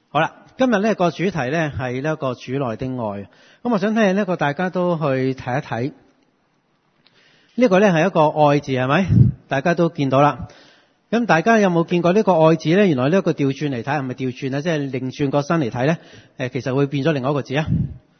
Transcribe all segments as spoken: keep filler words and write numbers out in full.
好啦，今日呢個主題呢係呢個主內的愛。咁我想聽呢個大家都去睇一睇。呢個呢係一個愛字，係咪？大家都見到啦。咁大家有冇見過呢個愛字呢？原來呢個調轉嚟睇，係咪調轉啊？即係擰轉個身嚟睇呢，誒，其實會變咗另外一個字啊。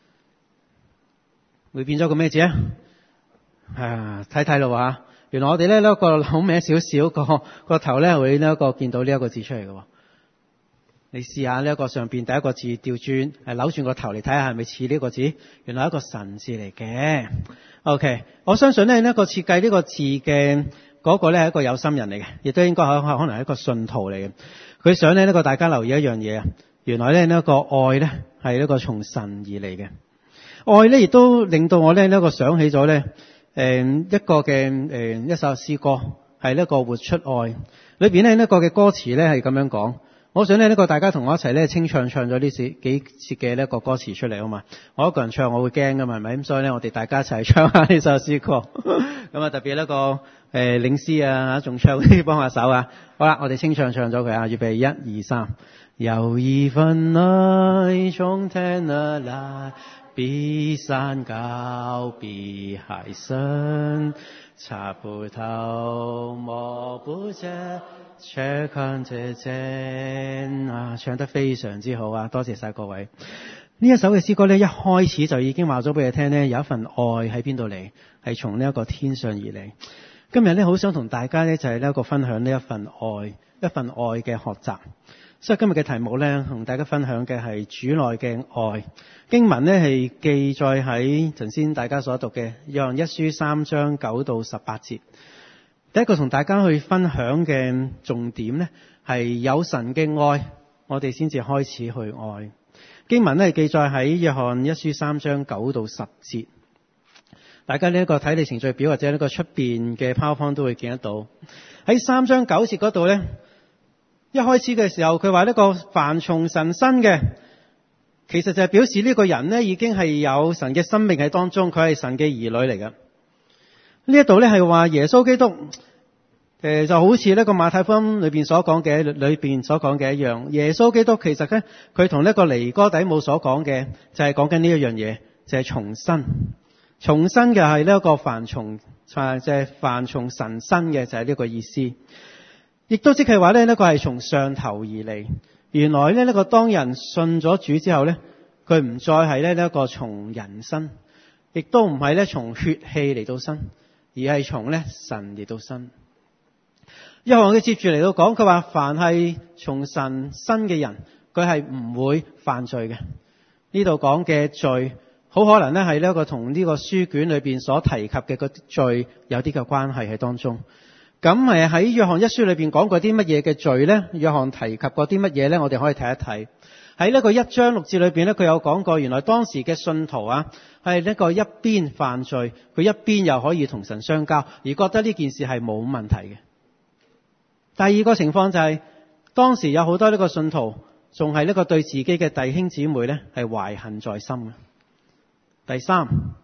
會變咗個咩字啊？啊，睇睇咯吓。原來我哋呢一個扭歪少少個個頭呢，會呢一個見到呢一個字出嚟嘅。你試下呢一個上邊第一個字調轉，係扭轉個頭嚟睇下係咪似呢個字？原來係一個神字嚟嘅。OK， 我相信呢一個設計呢個字嘅嗰個呢係一個有心人嚟嘅，亦都應該可可能係一個信徒嚟嘅。佢想呢呢個大家留意一樣嘢啊，原來呢呢一個愛呢係一個從神而嚟嘅。愛呢亦都令到我呢呢一個想起咗呢誒一個嘅誒一首詩歌，係呢一個活出愛裏邊呢呢個嘅歌詞呢係咁樣講。我想呢呢個大家同我一齊咧清唱唱咗呢幾幾節嘅呢個歌詞出嚟啊嘛！我一個人唱我會驚噶嘛，係咪？咁所以咧我哋大家一齊唱下呢首詩歌。咁啊特別呢個誒領詩啊，仲唱啲幫下手啊！好啦，我哋清唱唱咗佢啊！預備一二三，有一份愛從天而來，比山高比海深，查不透摸不見，卻看得見啊！唱得非常之好啊！多謝晒各位。呢一首嘅詩歌呢，一開始就已經話咗俾你聽呢，有一份愛喺邊度嚟，係從呢一個天上而嚟。今日呢，好想同大家呢，就係呢一個分享呢一份愛，一份愛嘅學習。所以今日嘅題目呢，同大家分享嘅係主內嘅愛。經文呢係記載喺頭先大家所讀嘅約翰一書三章九到十八節。第一個同大家去分享嘅重點呢，係有神嘅愛，我哋先至開始去愛。經文呢係記載喺約翰一書三章九到十節。大家呢一個睇你程序表或者呢個出邊嘅 PowerPoint 都會見得到。喺三章九節嗰度呢，一開始嘅時候佢話呢個凡從神生嘅，其實就係表示呢個人呢已經係有神嘅生命喺當中，佢係神嘅兒女嚟嘅。呢一度呢係話耶穌基督誒就好似呢個馬太福音裏邊所講嘅裏邊所講嘅一樣，耶穌基督其實呢佢同呢個尼哥底母所講嘅就係講緊呢一樣嘢，就係重生。重生嘅係呢一個凡從即係凡從神生嘅，就係呢個意思。亦都即係話呢，呢個係從上頭而嚟。原來呢，呢個當人信咗主之後呢，佢唔再係呢一個從人生，亦都唔係呢從血氣嚟到生，而係從呢神嚟到生。約翰佢接住嚟到講，佢話凡係從神生嘅人，佢係唔會犯罪嘅。呢度講嘅罪，好可能呢係呢一個同呢個書卷裏邊所提及嘅個罪有啲嘅關係喺當中。咁誒喺約翰一書裏邊講過啲乜嘢嘅罪呢？約翰提及過啲乜嘢呢？我哋可以睇一睇。喺呢個一章六節裏邊呢，佢有講過，原來當時嘅信徒啊，係呢個一邊犯罪，佢一邊又可以同神相交，而覺得呢件事係冇問題嘅。第二個情況就係、是、當時有好多呢個信徒仲係呢個對自己嘅弟兄姊妹呢係懷恨在心嘅。第三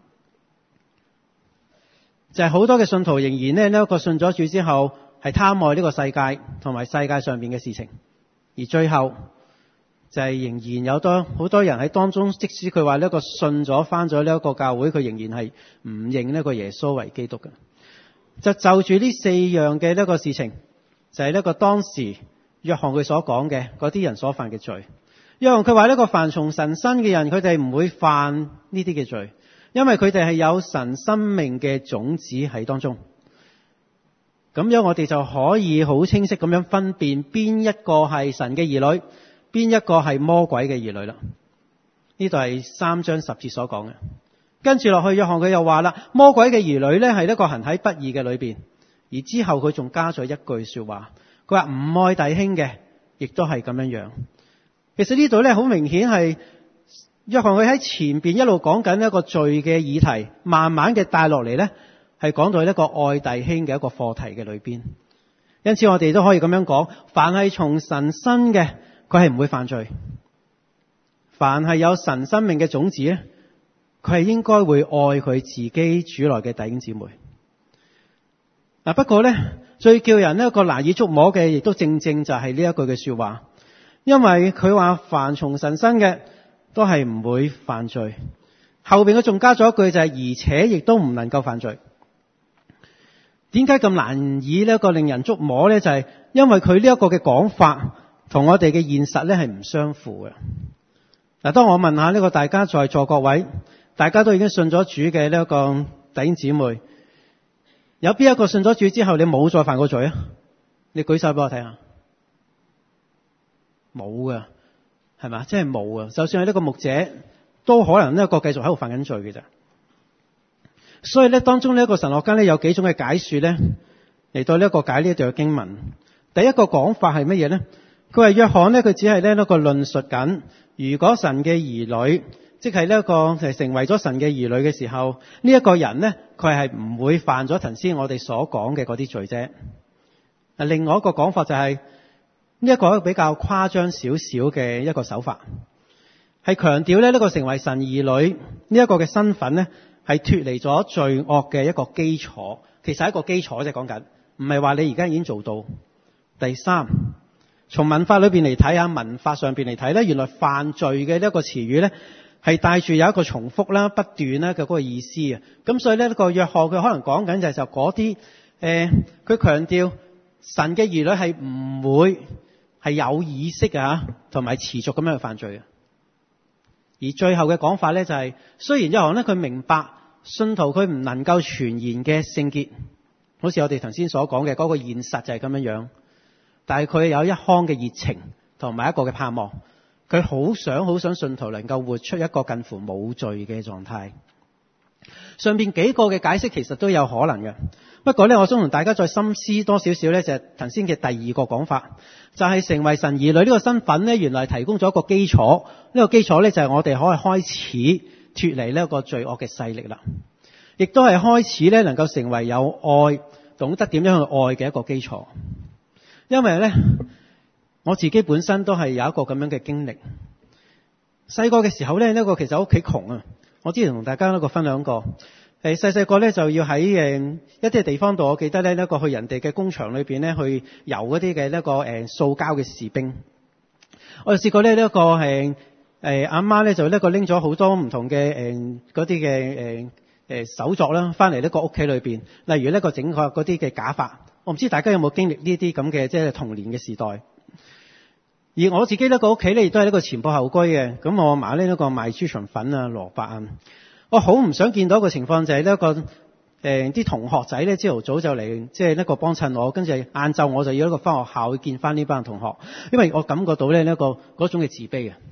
就係、是、好多嘅信徒仍然呢，呢一個信咗主之後係貪愛呢個世界同埋世界上邊嘅事情，而最後就係仍然有多好多人喺當中，即使佢話呢個信咗返咗呢一個教會，佢仍然係唔認呢個耶穌為基督嘅。就就住呢四樣嘅呢個事情，就係呢個當時約翰佢所講嘅嗰啲人所犯嘅罪。約翰佢話呢個凡從神生嘅人，佢哋唔會犯呢啲嘅罪，因為佢哋係有神生命嘅種子喺當中。咁樣我哋就可以好清晰咁樣分辨邊一個係神嘅兒女，邊一個係魔鬼嘅兒女啦。呢度係三章十節所講嘅。跟住落去，約翰佢又話啦，魔鬼嘅兒女呢係一個行喺不義嘅裏邊。而之後佢仲加咗一句說話，佢話唔愛弟兄嘅，亦都係咁樣樣。其實呢度呢，好明顯係約翰佢喺前邊一路講緊一個罪嘅議題，慢慢嘅帶落嚟呢，係講到一個愛弟兄嘅一個課題嘅裏邊。因此我哋都可以咁樣講，凡係從神生嘅，佢係唔會犯罪；凡係有神生命嘅種子呢，佢係應該會愛佢自己主內嘅弟兄姊妹。不過呢，最叫人一個難以捉摸嘅，亦都正正就係呢一句嘅說話。 因為佢話凡從神生嘅都係唔會犯罪。後邊佢仲加咗一句就係、是、而且亦都唔能夠犯罪。點解咁難以呢一個令人捉摸呢？就係、是、因為佢呢一個嘅講法同我哋嘅現實咧係唔相符嘅。嗱，當我問下呢個大家在座各位，大家都已經信咗主嘅呢一個弟兄姊妹，有邊一個信咗主之後你冇再犯過罪啊？你舉手俾我睇下。冇㗎，係嘛？即係冇啊！就算係呢個牧者，都可能呢一個繼續喺度犯緊罪嘅啫。所以咧，當中呢一個神學家咧有幾種嘅解說咧，嚟到呢一個解呢一段嘅經文。第一個講法係乜嘢咧？佢話約翰咧，佢只係呢一個論述緊，如果神嘅兒女，即係呢一個係成為咗神嘅兒女嘅時候，呢一個人咧，佢係唔會犯咗頭先我哋所講嘅嗰啲罪啫。啊，另外一個講法就係。呢一個比較誇張少少嘅一個手法，係強調咧呢個成為神兒女呢一個嘅身份咧，係脫離咗罪惡嘅一個基礎。其實係一個基礎啫，講緊唔係話你而家已經做到。第三，從文法裏邊嚟睇啊，文法上邊嚟睇咧，原來犯罪嘅呢一個詞語咧，係帶住有一個重複啦、不斷啦嘅嗰個意思啊。咁所以咧呢個約翰佢可能講緊就係就嗰啲誒，佢強調神嘅兒女係唔會。係有意識啊，同埋持續咁樣去犯罪嘅。而最後嘅講法咧就係、是，雖然約翰咧佢明白信徒佢唔能夠全然嘅聖潔，好似我哋頭先所講嘅嗰個現實就係咁樣樣，但係佢有一腔嘅熱情同埋一個嘅盼望，佢好想好想信徒能夠活出一個近乎冇罪嘅狀態。上邊幾個嘅解釋其實都有可能嘅，不過咧，我想同大家再深思多少少咧，就係頭先嘅第二個講法，就係、是、成為神兒女呢個身份咧，原來提供咗一個基礎，呢、這個基礎咧就係我哋可以開始脫離呢一個罪惡嘅勢力啦，亦都係開始咧能夠成為有愛、懂得點樣去愛嘅一個基礎。因為咧，我自己本身都係有一個咁樣嘅經歷，細個嘅時候咧，呢、這個其實屋企窮啊。我之前同大家一個分享過，誒細細個咧就要喺誒一啲地方度，我記得咧一個去人哋嘅工場裏邊咧去遊嗰啲嘅一個誒塑膠嘅士兵。我就試過咧呢一個係誒阿媽咧就呢個拎咗好多唔同嘅誒嗰啲嘅誒誒手作啦，翻嚟呢個屋企裏邊，例如呢個整個嗰啲嘅假髮。我唔知大家有冇經歷呢啲咁嘅即係童年嘅時代。而我自己呢個屋企咧，亦都係一個前仆後居嘅。咁我阿嫲呢一個賣豬腸粉啊、蘿蔔啊，我好唔想見到一個情況就係呢一個誒啲、呃、同學仔咧，朝頭早就嚟即係呢個幫襯我，跟住晏晝我就要一個翻學校去見翻呢班同學，因為我感覺到咧呢一個嗰種嘅自卑啊。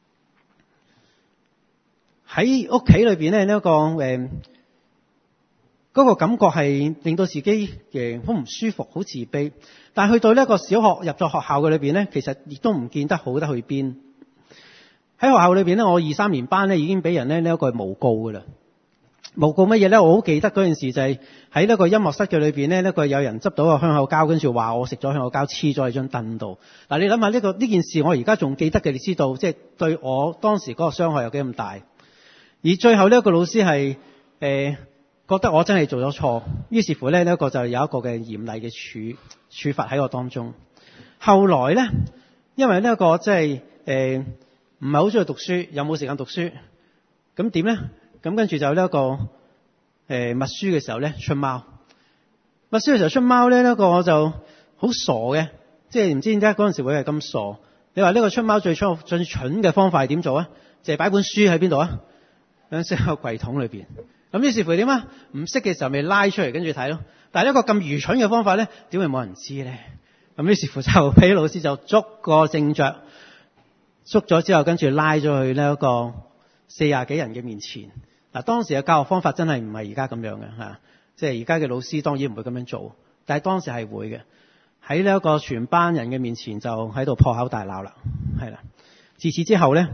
喺屋企裏邊咧呢一個誒嗰、嗰個感覺係令到自己嘅好唔舒服、好自卑。但係去到呢一個小學入咗學校嘅裏邊咧，其實亦都唔見得好得去邊。喺學校裏邊咧，我二三年班咧已經俾人咧呢一個誣告㗎啦。誣告乜嘢咧？我好記得嗰件事就係喺呢個音樂室嘅裏邊咧，呢個有人執到個香口膠，跟住話我食咗香口膠黐咗喺張凳度。嗱，你諗下呢個呢件事，我而家仲記得嘅，你知道即係對我當時嗰個傷害有幾咁大。而最後呢一個老師係誒。呃覺得我真係做咗錯，於是乎咧呢一個就有一個嘅嚴厲嘅處處罰喺我當中。後來咧，因為呢一個即係誒唔係好中意讀書，有冇時間讀書？咁點咧？咁跟住就呢一個誒默書嘅時候咧出貓。默書嘅時候出貓咧，呢一個我就好傻嘅，即係唔知點解嗰陣時會係咁傻。你話呢個出貓最初最蠢嘅方法係點做啊？就係擺本書喺邊度啊？喺個櫃桶裏邊。咁於是乎點啊？唔識嘅時候咪拉出嚟跟住睇咯。但係一個咁愚蠢嘅方法咧，點會冇人知咧？咁於是乎就俾老師就捉個正着，捉咗之後跟住拉咗去呢一個四廿幾人嘅面前。嗱，當時嘅教學方法真係唔係而家咁樣嘅嚇，即係而家嘅老師當然唔會咁樣做，但係當時係會嘅。喺呢一個全班人嘅面前就喺度破口大鬧啦，係啦。自此之後咧，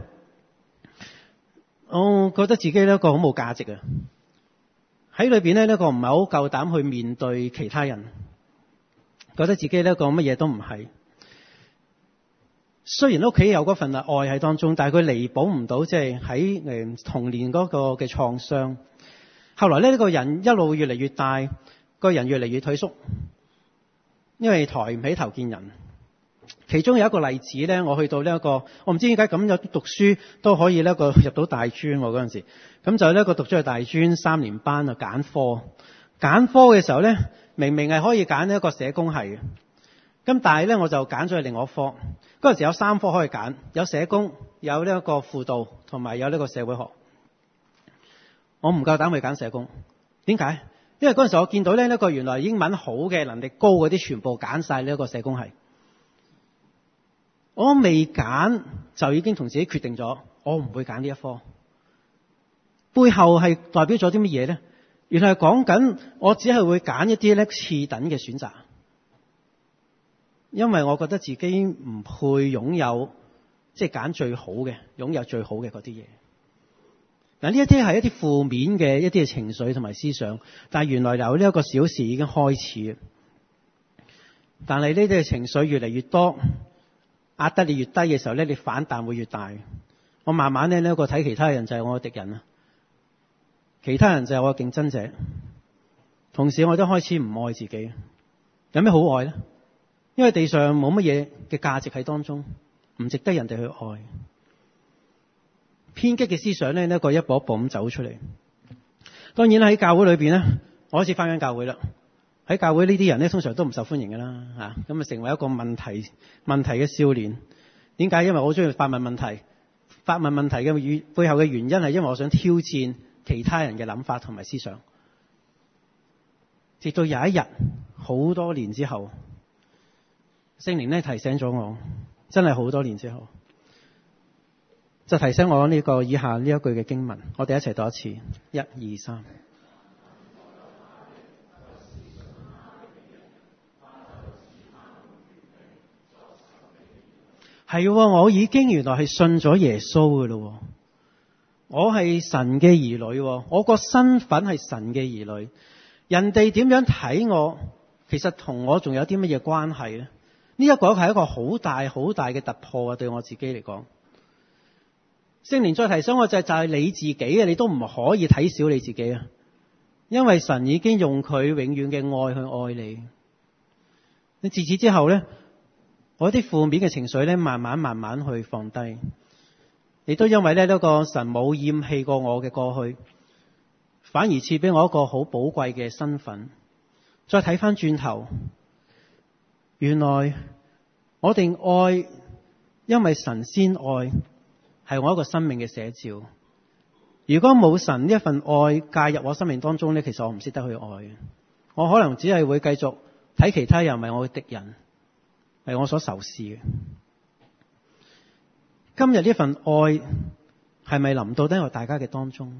我覺得自己呢一個好冇價值啊！喺裏邊呢，呢個唔係好夠膽去面對其他人，覺得自己呢個乜嘢都唔係。雖然屋企有嗰份愛喺當中，但係佢彌補唔到即係喺誒童年嗰個嘅創傷。後來呢，呢個人一路越嚟越大，個人越嚟越退縮，因為抬唔起頭見人。 其中有一個例子咧，我去到呢、這、一個，我唔知點解咁有讀書都可以呢個入到大專嗰陣時，咁就呢個讀咗去大專三年班啊，揀科，揀科嘅時候咧，明明係可以揀一個社工系嘅，咁但係咧我就揀咗去另外一科。嗰陣時有三科可以揀，有社工，有呢一個輔導，同埋有呢個社會學。我唔夠膽去揀社工，點解？因為嗰陣時我見到咧呢個原來英文好嘅、能力高嗰啲，全部揀晒呢一個社工系。我未揀就已經同自己決定咗，我唔會揀呢一科。背後係代表咗啲乜嘢咧？原來係講緊我只係會揀一啲咧次等嘅選擇，因為我覺得自己唔配擁有即係揀最好嘅，擁有最好嘅嗰啲嘢。嗱，呢一啲係一啲負面嘅一啲嘅情緒同埋思想，但係原來有呢一個小事已經開始。但係呢啲嘅情緒越嚟越多，壓得你越低嘅時候咧，你反彈會越大。我慢慢咧呢一個睇其他人就係我嘅敵人啦，其他人就係我嘅競爭者。同時我都開始唔愛自己。有咩好愛咧？因為地上冇乜嘢嘅價值喺當中，唔值得人哋去愛。偏激嘅思想咧，呢一個一步一步咁走出嚟。當然喺教會裏邊咧，我開始翻緊教會啦。喺教會呢啲人咧，通常都唔受歡迎噶啦，吓咁啊，成為一個問題問題嘅少年。點解？因為我好中意發問問題，發問問題嘅語背後嘅原因係因為我想挑戰其他人嘅諗法同埋思想。直到有一日，好多年之後，聖靈咧提醒咗我，真係好多年之後，就提醒我呢個以下呢一句嘅經文，我哋一齊讀一次，一二三。係，我已經原來係信咗耶穌嘅咯。我係神嘅兒女，我個身份係神嘅兒女。人哋點樣睇我，其實同我仲有啲乜嘢關係咧？呢一個係一個好大好大嘅突破啊！對我自己嚟講，聖靈再提醒我就係就係你自己啊！你都唔可以睇小你自己啊！因為神已經用佢永遠嘅愛去愛你。你自此之後咧，我啲負面嘅情緒咧，慢慢慢慢去放低。亦都因為咧呢個神冇厭棄過我嘅過去，反而賜俾我一個好寶貴嘅身份。再睇翻轉頭，原來我哋愛，因為神先愛，係我一個生命嘅寫照。如果冇神呢一份愛介入我生命當中咧，其實我唔識得去愛。我可能只係會繼續睇其他人為我嘅敵人，係我所仇視嘅。今日呢份愛係咪臨到喺大家嘅當中？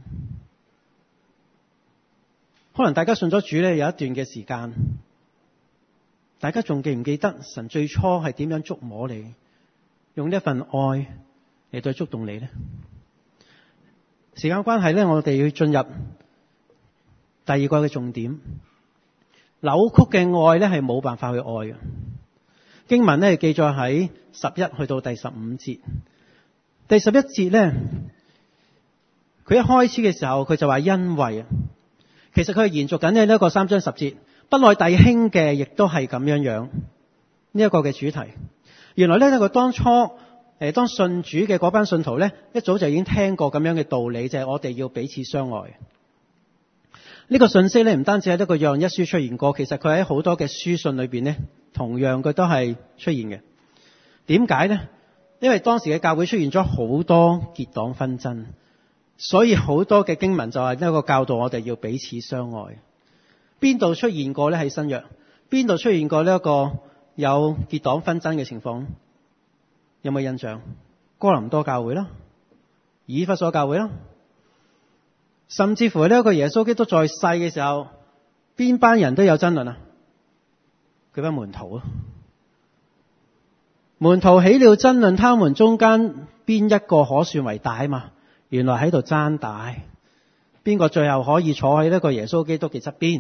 可能大家信咗主咧有一段嘅時間，大家仲記唔記得神最初係點樣觸摸你，用呢一份愛嚟對觸動你呢？時間關係咧，我哋要進入第二個嘅重點。扭曲嘅愛咧係冇辦法去愛嘅。經文咧係記載喺十一去到第十五節。第十一節咧，佢一開始嘅時候佢就話因為啊，其實佢係延續緊呢一個三章十節，不愛弟兄嘅亦都係咁樣樣呢一個嘅主題。原來呢一個當初誒當信主嘅嗰班信徒咧，一早就已經聽過咁樣嘅道理，就係我哋要彼此相愛。呢個信息咧唔單止喺一個約翰一書出現過，其實佢喺好多嘅書信裏邊咧，同樣佢都係出現嘅。點解咧？因為當時嘅教會出現咗好多結黨紛爭，所以好多嘅經文就係一個教導我哋要彼此相愛。邊度出現過咧？喺新約邊度出現過呢一個有結黨紛爭嘅情況？有冇印象？哥林多教會啦，以弗所教會啦，甚至乎呢一個耶穌基督在世嘅時候，邊班人都有爭論啊？佢班門徒啊，門徒起了爭論，他們中間邊一個可算為大嘛？原來喺度爭大，邊個最後可以坐喺呢個耶穌基督嘅側邊？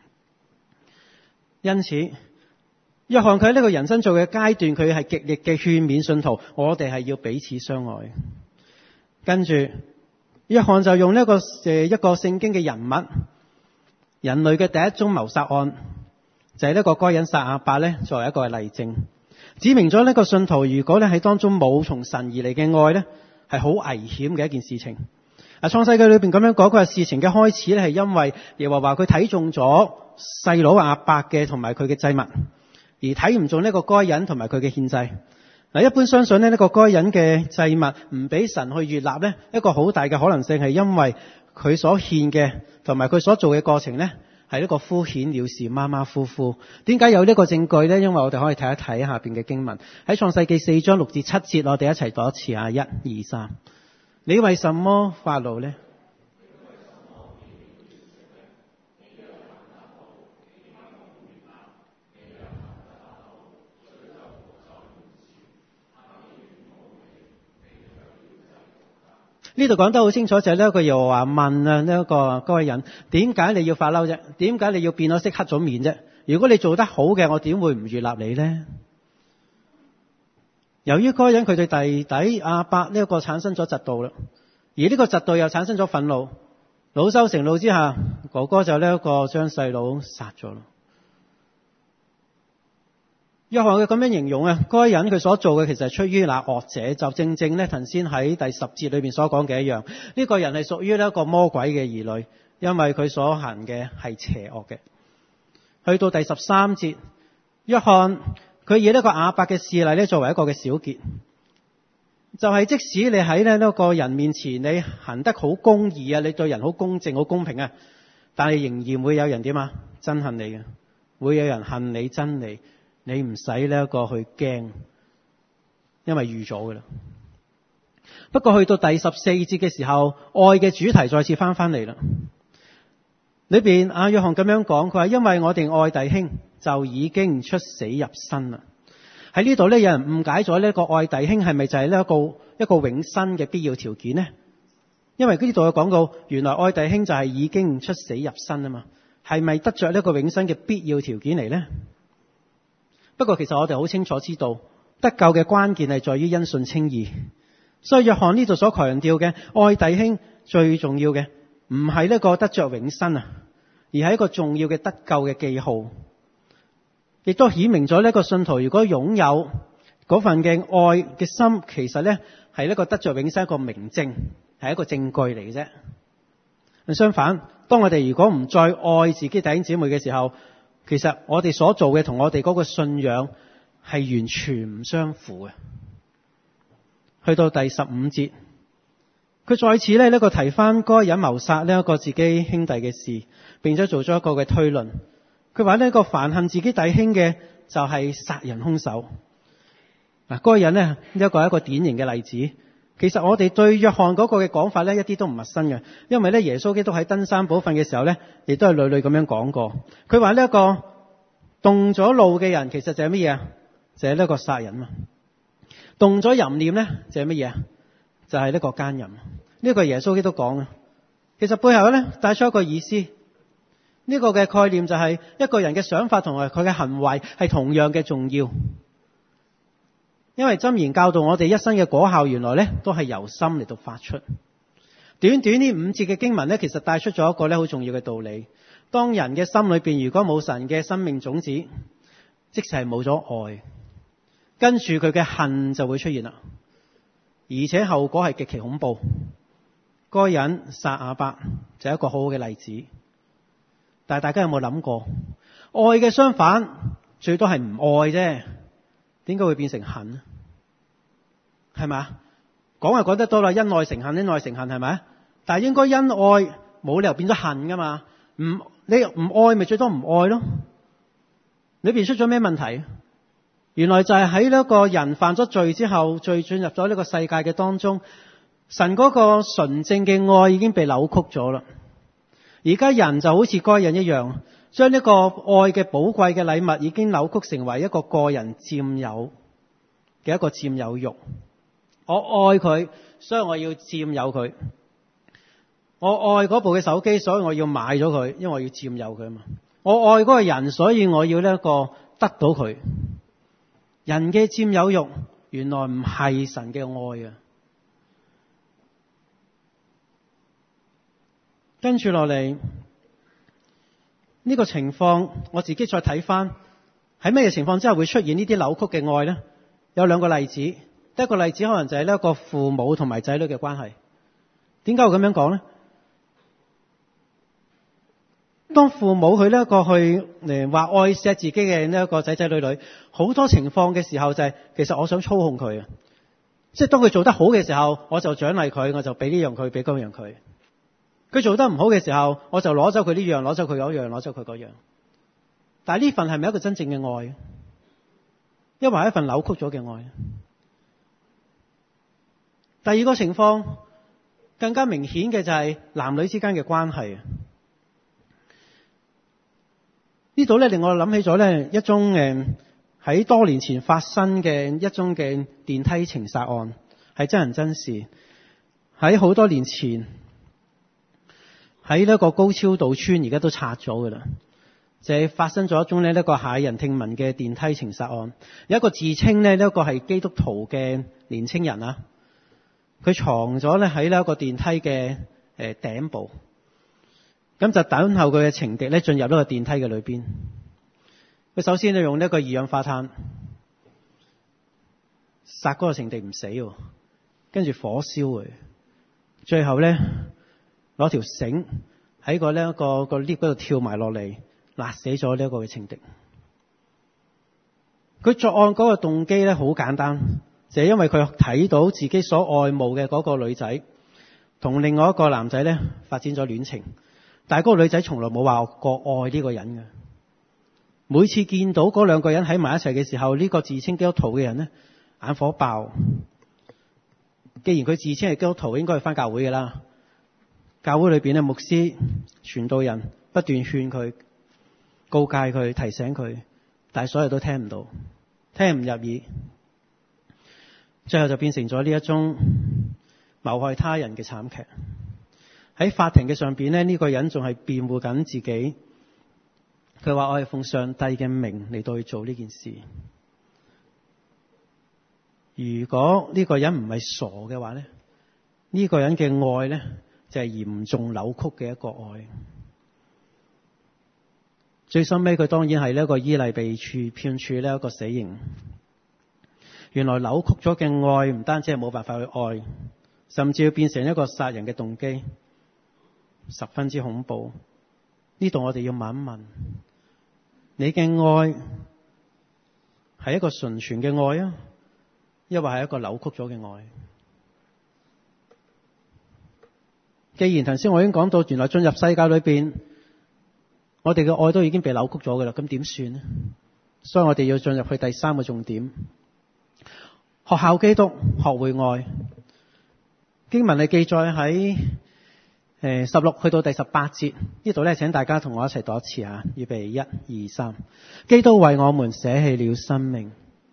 因此，約翰佢喺呢個人生做嘅階段，佢係極力嘅勸勉信徒，我哋係要彼此相愛。跟住，約翰就用呢一個誒一個聖經嘅人物，人類嘅第一宗謀殺案，就係呢個該隱殺亞伯咧，作為一個例證。 指明咗呢個信徒如果咧喺當中冇從神而嚟嘅愛咧，係好危險嘅一件事情。啊，創世記裏邊咁樣講，佢話事情嘅開始咧係因為耶和華佢睇中咗細佬亞伯嘅同埋佢嘅祭物，而睇唔中呢個該隱同埋佢嘅獻祭。嗱，一般相信咧呢個該隱嘅祭物唔俾神去悅納咧，一個好大嘅可能性係因為佢所獻嘅同埋佢所做嘅過程咧係一個敷衍了事、馬馬虎虎。點解有呢個證據咧？因為我哋可以睇一睇下邊嘅經文，喺創世記四章六至七節，我哋一齊讀一次啊！一、二、三。你為什麼發怒呢？呢度講得好清楚，就係呢一個耶和華問啊呢一個該人，點解你要發嬲啫？點解你要變咗色黑咗面啫？如果你做得好嘅，我點會唔悅納你呢？由於該人佢對弟弟亞伯呢一個產生咗嫉妒啦，而呢個嫉妒又產生咗憤怒，惱羞成怒之下，哥哥就呢一個將細佬殺咗咯。約翰佢咁樣形容啊，該人佢所做嘅其實係出於那惡者，就正正咧頭先喺第十節裏邊所講嘅一樣，呢、這個人係屬於呢一個魔鬼嘅兒女，因為佢所行嘅係邪惡嘅。去到第十三節，約翰佢以呢個亞伯嘅事例咧作為一個嘅小結，就係、是、即使你喺呢一個人面前你行得好公義啊，你對人好公正好公平啊，但係仍然會有人點啊憎恨你嘅，會有人恨你憎你。你唔使呢一個去驚，因為預咗噶啦。不過去到第十四節嘅時候，愛嘅主題再次翻翻嚟啦。裏邊阿約翰咁樣講，佢話因為我哋愛弟兄，就已經出死入生啦。喺呢度咧，有人誤解咗呢個愛弟兄係咪就係呢一個一個永生嘅必要條件呢？因為呢度嘅講到，原來愛弟兄就係已經出死入生啊嘛，係咪得着呢個永生嘅必要條件嚟呢？不過其實我哋好清楚知道，得救嘅關鍵係在於因信稱義。所以約翰呢度所強調嘅愛弟兄最重要嘅唔係呢個得着永生啊，而係一個重要嘅得救嘅記號，亦都顯明咗呢個信徒如果擁有嗰份嘅愛嘅心，其實呢係一個得着永生一個明證，係一個證據嚟嘅啫。相反，當我哋如果唔再愛自己弟兄姊妹嘅時候，其實我哋所做嘅同我哋嗰個信仰係完全唔相符嘅。去到第十五節，佢再次咧呢個提翻該隱謀殺呢一個自己兄弟嘅事，並且做咗一個嘅推論。佢話呢個凡恨自己弟兄嘅就係殺人兇手。嗱，該隱呢一個係一個典型嘅例子。其實我哋對約翰嗰個嘅講法咧一啲都唔陌生嘅，因為咧耶穌基督喺登山寶訓嘅時候咧，亦都係屢屢咁樣講過。佢話呢一個動咗怒嘅人，其實就係乜嘢啊？就係呢一個殺人嘛。動咗淫念咧，就係乜嘢啊？就係呢個奸淫。呢個係耶穌基督講嘅。其實背後咧帶出一個意思，呢個嘅概念就係一個人嘅想法同埋佢嘅行為係同樣嘅重要。因為箴言教導我哋一生嘅果效，原來咧都係由心嚟到發出。短短呢五節嘅經文咧，其實帶出咗一個咧好重要嘅道理。當人嘅心裏邊如果冇神嘅生命種子，即使係冇咗愛，跟住佢嘅恨就會出現啦，而且後果係極其恐怖。該隱殺亞伯就係一個好好嘅例子。但係大家有冇諗過，愛嘅相反最多係唔愛啫，點解會變成恨呢？係咪？講係講得多啦，因愛成恨，因愛成恨係咪？但係應該因愛冇理由變咗恨噶嘛？唔，你唔愛咪最多唔愛咯？裏邊出咗咩問題？原來就係喺呢個人犯咗罪之後，罪進入咗呢個世界嘅當中，神嗰個純正嘅愛已經被扭曲咗啦。而家人就好似該人一樣，將呢個愛嘅寶貴嘅禮物已經扭曲成為一個個人佔有嘅一個佔有欲。我愛佢，所以我要佔有佢。我愛嗰部嘅手機，所以我要買咗佢，因為我要佔有佢啊嘛。我愛嗰個人，所以我要呢一個得到佢。人嘅佔有欲原來唔係神嘅愛啊！跟住落嚟呢個情況，我自己再睇翻， 喺咩情況之下會出現呢啲扭曲嘅愛呢？有兩個例子。第一個例子可能就係呢一個父母同埋仔女嘅關係。點解會咁樣講呢？當父母佢呢一個去誒話愛錫自己嘅呢一個仔仔女女，好多情況嘅時候就係、是、其實我想操控佢啊！即係當佢做得好嘅時候，我就獎勵佢，我就俾呢樣佢，俾嗰樣佢。佢做得唔好嘅時候，我就攞走佢呢樣，攞走佢嗰樣，攞走佢嗰樣。但係呢份係咪一個真正嘅愛？抑或係一份扭曲咗嘅愛？第二個情況更加明顯嘅就係男女之間嘅關係。呢度咧令我諗起咗咧一宗誒喺多年前發生嘅一宗嘅電梯情殺案，係真人真事。喺好多年前，喺呢一個高超道村，而家都拆咗噶啦，就係發生咗一宗呢一個駭人聽聞嘅電梯情殺案。有一個自稱呢一個係基督徒嘅年青人啊，佢藏咗咧喺呢一個電梯嘅誒頂部。咁就等候佢嘅情敵咧進入呢個電梯嘅裏邊。佢首先就用呢一個二氧化碳殺嗰個情敵唔死，跟住火燒佢，最後咧攞條繩喺個呢一個個 lift 嗰度跳埋落嚟，勒死咗呢一個嘅情敵。佢作案嗰個動機咧好簡單，就係因為佢睇到自己所愛慕嘅嗰個女仔同另外一個男仔咧發展咗戀情。但係嗰個女仔從來冇話過愛呢個人嘅。每次見到嗰兩個人喺埋一齊嘅時候，呢個自稱基督徒嘅人呢，眼火爆。既然佢自稱係基督徒，應該係返教會嘅啦。教會裏邊嘅牧師、傳道人不斷勸佢、告誡佢、提醒佢，但係所有都聽唔到，聽唔入耳。最後就變成咗呢一宗謀害他人嘅慘劇。喺法庭嘅上邊呢，呢個人仲係辯護緊自己。佢話我係奉上帝嘅名嚟到去做呢件事。如果呢個人唔係傻嘅話呢，呢個人嘅愛呢，就係嚴重扭曲嘅一個愛。最深尾佢當然係呢一個伊麗被處判處呢一個死刑。原來扭曲咗嘅愛唔單止係冇辦法去愛，甚至要變成一個殺人嘅動機。十分之恐怖。呢度我哋要問一問，你嘅愛係一個純全嘅愛啊，抑或係一個扭曲咗嘅愛？既然頭先我已經講到，原來進入世界裏邊，我哋嘅愛都已經被扭曲咗噶啦，咁點算呢？所以我哋要進入去第三個重點，學效基督，學會愛。經文係記載喺誒，十六去到第十八節呢度咧，請大家同我一齊讀一次啊！預備，一、二、三。基督為我們捨棄了生命。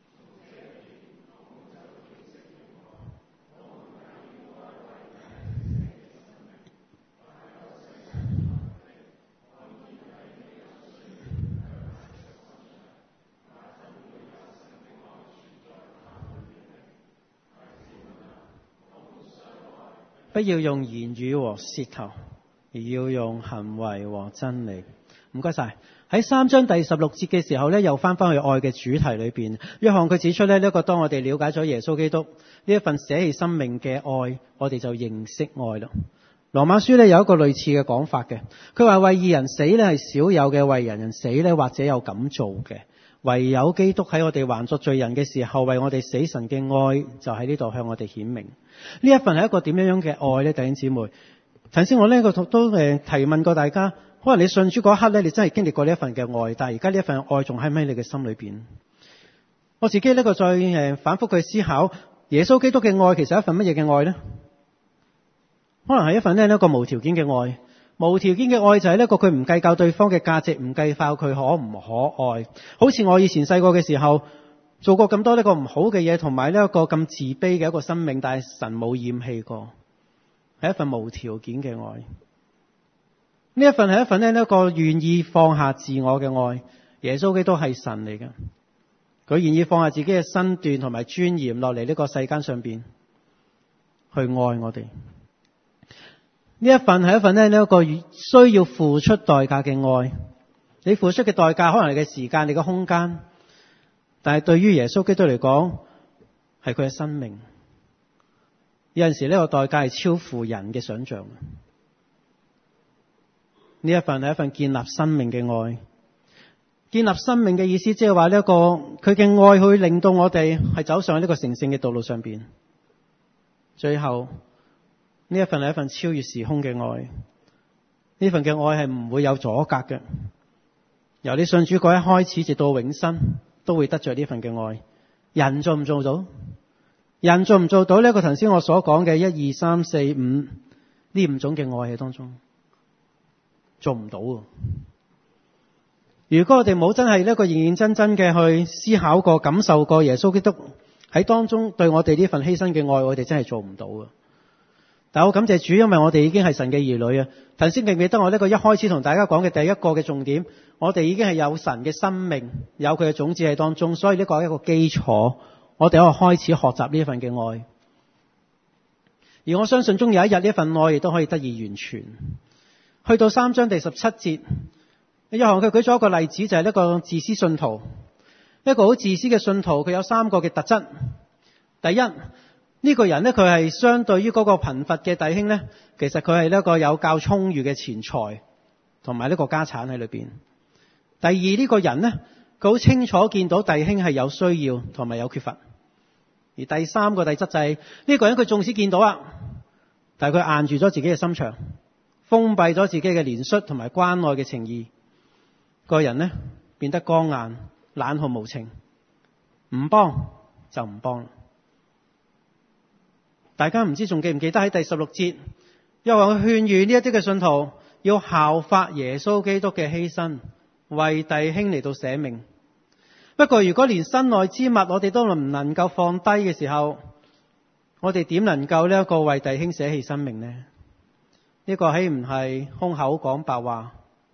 不要用言語和舌頭，而要用行為和真理。唔該晒。喺三章第十六節嘅時候咧，又翻翻去愛嘅主題裏邊。約翰佢指出咧，呢一個當我哋了解咗耶穌基督呢一份捨棄生命嘅愛，我哋就認識愛啦。羅馬書咧有一個類似嘅講法嘅，佢話為義人死咧係少有嘅，為人人死咧或者有咁做嘅，唯有基督喺我哋還作罪人嘅時候為我哋死，神嘅愛就喺呢度向我哋顯明。呢一份係一個點樣樣嘅愛呢？弟兄姊妹，頭先我呢個都誒提問過大家，可能你信主嗰一刻咧，你真係經歷過呢一份嘅愛，但係而家呢一份愛仲喺唔喺你嘅心裏邊？我自己呢個再誒反覆去思考，耶穌基督嘅愛其實係一份乜嘢嘅愛呢？可能係一份呢一個無條件嘅愛。無條件嘅愛就係呢個佢唔計較對方嘅價值，唔計較佢可唔可愛。好似我以前細個嘅時候做過咁多呢個唔好嘅嘢，同埋呢一個咁自卑嘅一個生命，但係神冇厭棄過，係一份無條件嘅愛。呢一份係一份呢一個願意放下自我嘅愛。耶穌基督係神嚟嘅，佢願意放下自己嘅身段同埋尊嚴落嚟呢個世間上邊去愛我哋。呢一份係一份呢一個需要付出代價嘅愛。你付出嘅代價可能係你嘅時間、你嘅空間， 但係對於耶穌基督嚟講，係佢嘅生命。有陣時呢個代價係超乎人嘅想象。呢一份係一份建立生命嘅愛。建立生命嘅意思，即係話呢一個佢嘅愛會令到我哋係走上呢個成聖嘅道路上邊。最後呢一份係一份超越時空嘅愛。呢份嘅愛係唔會有阻隔嘅。由你信主嗰一開始，直到永生，都會得着呢份嘅愛。人做唔做到？人做唔做到呢個頭先我所講嘅一二三四五呢五種嘅愛喺當中？做唔到。如果我哋冇真係呢個認認真真嘅去思考過、感受過耶穌基督喺當中對我哋呢份犧牲嘅愛，我哋真係做唔到啊！但我感謝主，因為我哋已經係神嘅兒女啊！頭先記唔記得我呢個一開始同大家講嘅第一個嘅重點，我哋已經係有神嘅生命，有佢嘅種子喺當中，所以呢個係一個基礎，我哋可以開始學習呢份嘅愛。而我相信終有一日呢份愛亦都可以得以完全。去到三章第十七節，約翰佢舉咗一個例子，就係一個自私信徒，一個好自私嘅信徒，佢有三個嘅特質。第一，呢個人呢，佢係相對於嗰個貧乏嘅弟兄呢，其實佢係一個有較充裕嘅錢財同埋呢個家產喺裏邊。第二，呢個人呢，佢好清楚見到弟兄係有需要同埋有缺乏。而第三個特質就係呢個人，佢縱使見到啊，但係佢硬住咗自己嘅心腸，封閉咗自己嘅憐恤同埋關愛嘅情誼，個人呢，變得剛硬、冷酷無情，唔幫就唔幫。大家唔知仲記唔記得喺第十六節，又話佢勸喻呢一啲嘅信徒要效法耶穌基督嘅犧牲，為弟兄嚟到捨命。不過如果連身外之物我哋都唔能夠放低嘅時候，我哋點能夠呢一個為弟兄捨棄生命呢？呢、這個豈唔係空口講白話？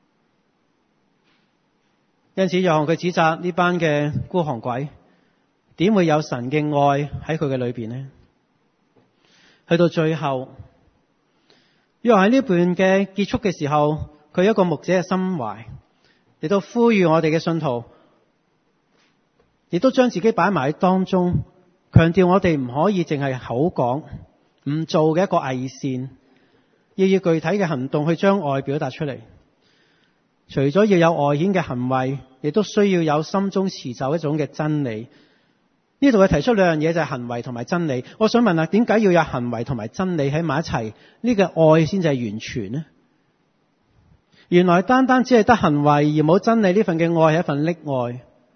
因此約翰佢指責呢班嘅孤寒鬼，點會有神嘅愛喺佢嘅裏邊呢？去到最後，約翰喺呢段嘅結束嘅時候，佢有一個牧者嘅心懷，亦都呼籲我哋嘅信徒，亦都將自己擺埋喺當中，強調我哋唔可以淨係口講唔做嘅一個偽善，要以具體嘅行動去將愛表達出嚟。除咗要有外顯嘅行為，亦都需要有心中持守一種嘅真理。呢度係提出兩樣嘢，就係行為同埋真理。我想問下，點解要有行為同埋真理喺埋一齊？呢個愛先至係完全呢？原來單單只係得行為而冇真理，呢份嘅愛係一份溺愛。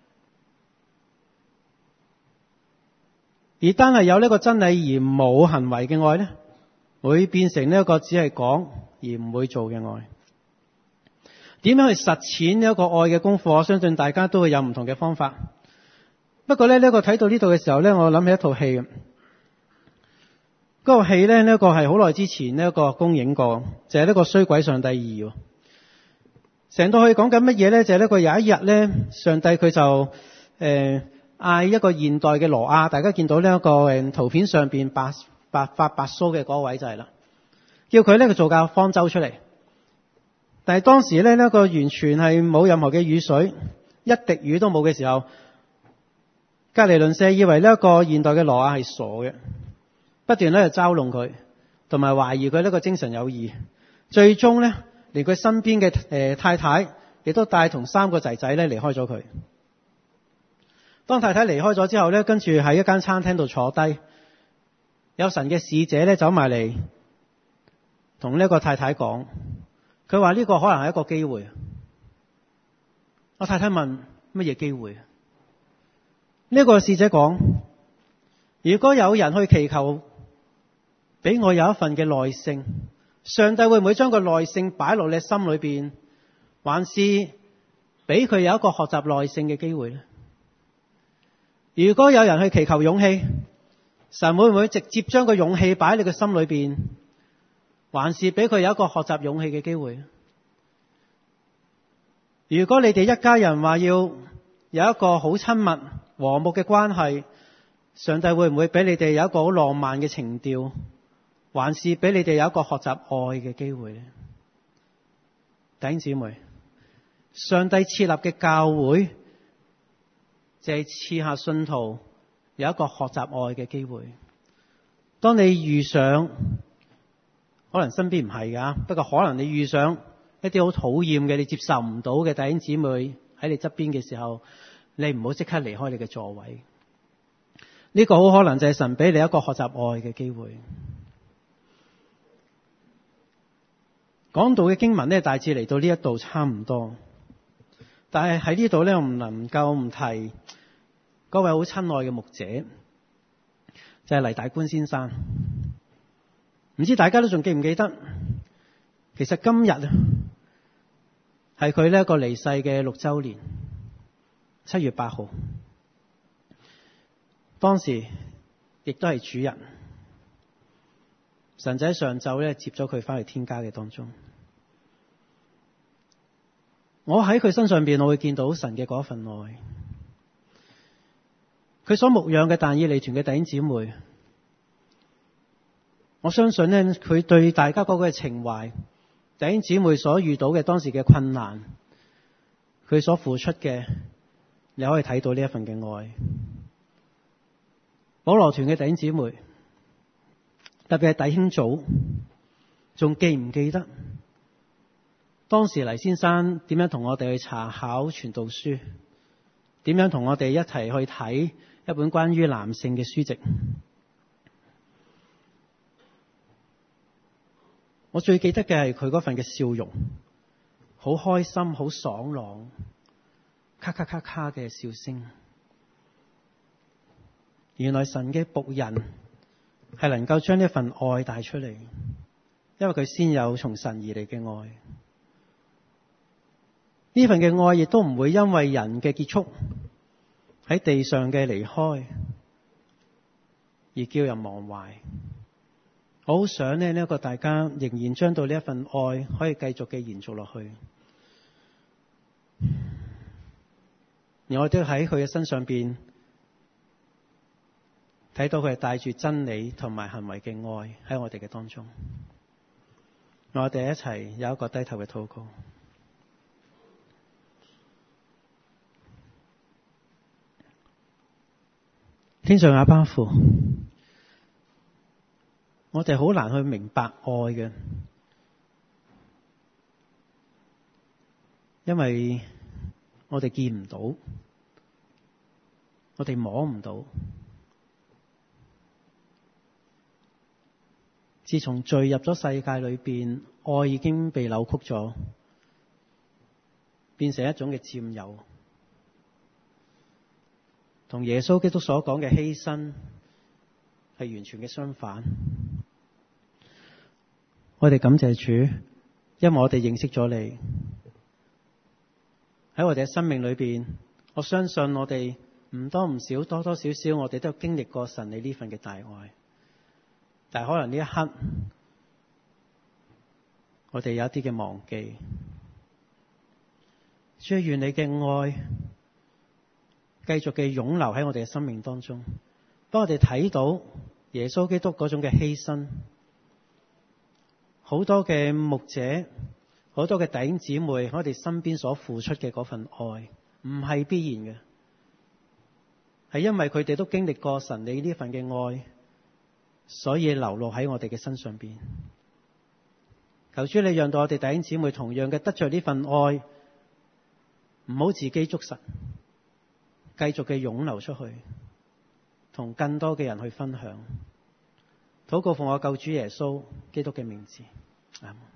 而單係有呢個真理而冇行為嘅愛呢，會變成呢一個只係講而唔會做嘅愛。點樣去實踐呢一個愛嘅功課？我相信大家都會有唔同嘅方法。不過咧，呢個睇到呢度嘅時候呢，我諗起一套戲。嗰個戲呢，呢個係好耐之前呢一個公映過，就係呢個衰鬼上帝二。成套戲講緊乜嘢呢？就係呢個有一日呢，上帝佢就誒嗌、呃、一個現代嘅挪亞，大家見到呢一個誒圖片上邊白白髮白鬚嘅嗰位就係啦，叫佢呢，佢做架方舟出嚟。但係當時呢，呢個完全係冇任何嘅雨水，一滴雨都冇嘅時候，隔籬鄰舍以為呢一個現代嘅挪亞係傻嘅，不斷咧就嘲弄佢，同埋懷疑佢呢個精神有異。最終呢，連佢身邊嘅誒太太亦都帶同三個仔仔咧離開咗佢。當太太離開咗之後呢，跟住喺一間餐廳度坐低，有神嘅使者咧走埋嚟，同呢個太太講，佢話呢個可能係一個機會。我太太問乜嘢機會？呢個使者講，如果有人去祈求俾我有一份嘅耐性，上帝會唔會將個耐性擺落你心裏邊，還是俾佢有一個學習耐性嘅機會呢？如果有人去祈求勇氣，神會唔會直接將個勇氣擺喺你嘅心裏邊，還是俾佢有一個學習勇氣嘅機會？如果你哋一家人話要有一個好親密和睦嘅關係，上帝會唔會俾你哋有一個好浪漫嘅情調，還是俾你哋有一個學習愛嘅機會呢？弟兄姊妹，上帝設立嘅教會就係賜下信徒有一個學習愛嘅機會。當你遇上，可能身邊唔係㗎，不過可能你遇上一啲好討厭嘅、你接受唔到嘅弟兄姊妹喺你側邊嘅時候，你唔好即刻離開你嘅座位。呢個好可能就係神俾你一個學習愛嘅機會。講道嘅經文呢，大致嚟到呢一度差唔多，但係喺呢度呢，我唔能夠唔提嗰位好親愛嘅牧者，就係黎大官先生。唔知大家都仲記唔記得？其實今日係佢呢一個離世嘅六週年，七月八號。當時亦都係主日，神仔上晝咧接咗佢翻去天家嘅當中。我喺佢身上邊，我會見到神嘅嗰份愛。佢所牧養嘅但以理團嘅弟兄姊妹，我相信呢，佢對大家嗰個情懷，弟兄姊妹所遇到嘅當時嘅困難，佢所付出嘅，你可以睇到呢一份嘅愛。保羅團嘅弟兄姊妹，特別係弟兄組，仲記唔記得當時黎先生點樣同我哋去查考傳道書，點樣同我哋一齊去睇一本關於男性嘅書籍？我最記得嘅係佢嗰份嘅笑容，好開心，好爽朗，咔咔咔咔嘅笑聲。原來神嘅僕人係能夠將呢份愛帶出嚟，因為佢先有從神而嚟嘅愛。呢份嘅愛亦都唔會因為人嘅結束，喺地上嘅離開而叫人忘懷。我好想呢，呢一個大家仍然將到呢一份愛可以繼續嘅延續落去。而我都喺佢嘅身上邊睇到佢係帶住真理同埋行為嘅愛喺我哋嘅當中。我哋一齊有一個低頭嘅禱告。天上阿爸父，我哋好難去明白愛嘅，因為我哋見唔到，我哋摸唔到。自從罪入咗世界裏邊，愛已經被扭曲咗，變成一種嘅佔有。同耶穌基督所講嘅犧牲係完全嘅相反。我哋感謝主，因為我哋認識咗你。喺我哋嘅生命裏邊，我相信我哋唔多唔少，多多少少，我哋都有經歷過神你呢份嘅大愛。但係可能呢一刻，我哋有一啲嘅忘記。主，願你嘅愛繼續嘅湧流喺我哋嘅生命當中，當我哋睇到耶穌基督嗰種嘅犧牲，好多嘅牧者，好多嘅弟兄姊妹喺我哋身邊所付出嘅嗰份愛，唔係必然嘅，係因為佢哋都經歷過神你呢份嘅愛，所以流露喺我哋嘅身上邊。求主你讓到我哋弟兄姊妹同樣嘅得着呢份愛，唔好自己捉實，繼續嘅湧流出去，同更多嘅人去分享。禱告奉我救主耶穌基督嘅名字，阿們。